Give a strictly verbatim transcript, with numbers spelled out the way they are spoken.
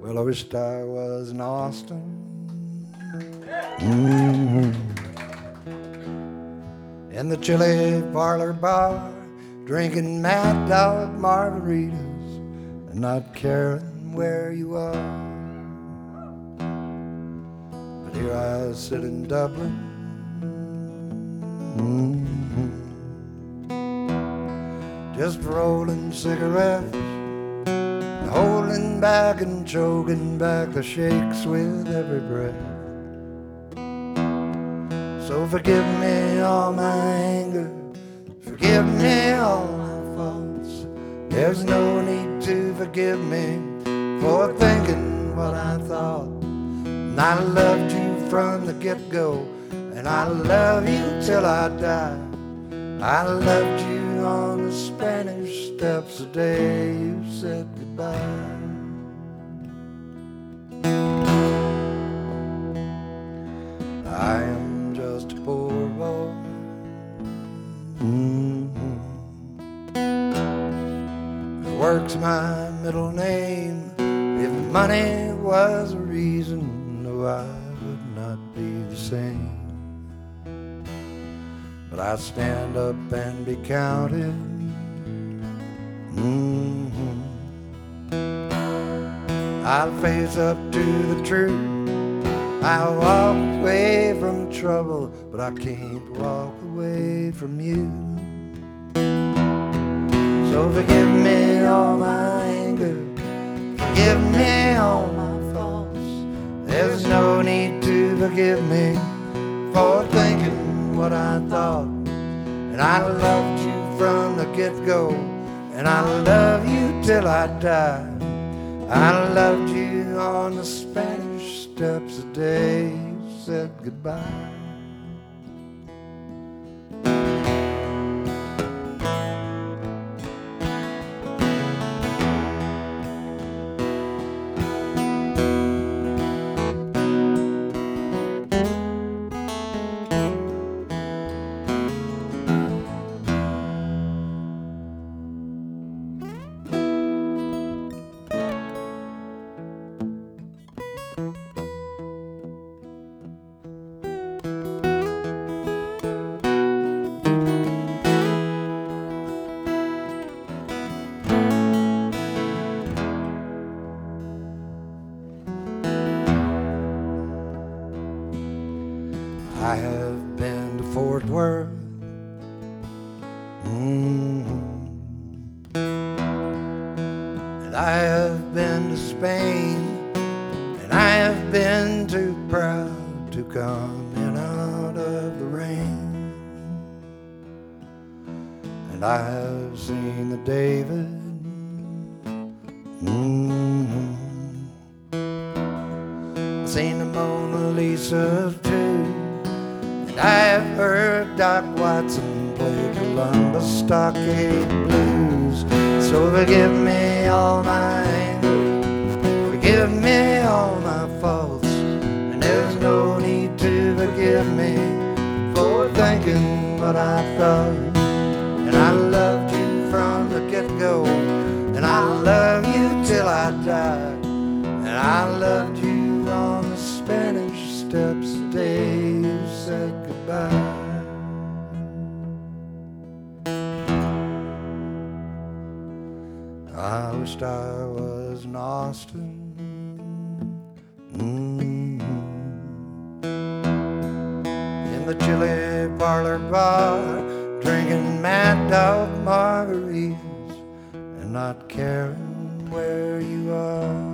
Well, I wished I was in Austin. Mm-hmm. In the chili parlor bar, drinking Mad Dog margaritas and not caring where you are. But here I sit in Dublin, mm-hmm. just rolling cigarettes, holding back and choking back the shakes with every breath. So forgive me all my anger, forgive me all my faults. There's no need to forgive me for thinking what I thought. And I loved you from the get-go, and I love you till I die. I loved you on the Spanish Steps the day you said goodbye. I am just a poor boy, mm-hmm. Work's my middle name. If money was a reason, no, I would not be the same. But I stand up and be counted, mm-hmm. I'll face up to the truth. I'll walk away from trouble, but I can't walk away from you. So forgive me all my anger, forgive me all my faults. There's no need to forgive me for thinking what I thought. And I loved you from the get-go, and I love you till I die. I loved you on the Spanish Steps the day you said goodbye. I have been to Fort Worth, mm-hmm. and I have been to Spain, and I have been too proud to come in out of the rain. And I have seen the David, mm-hmm. seen the Mona Lisa too. I have heard Doc Watson play Columbus Stockade Blues. So forgive me all my anger, forgive me all my faults. And there's no need to forgive me for thinking what I thought. And I loved you from the get-go, and I love you till I die. And I loved you on the Spanish Steps the day you said goodbye. I wished I was in Austin, mm-hmm. in the chili parlor bar, drinking Mad Dog margaritas and not caring where you are.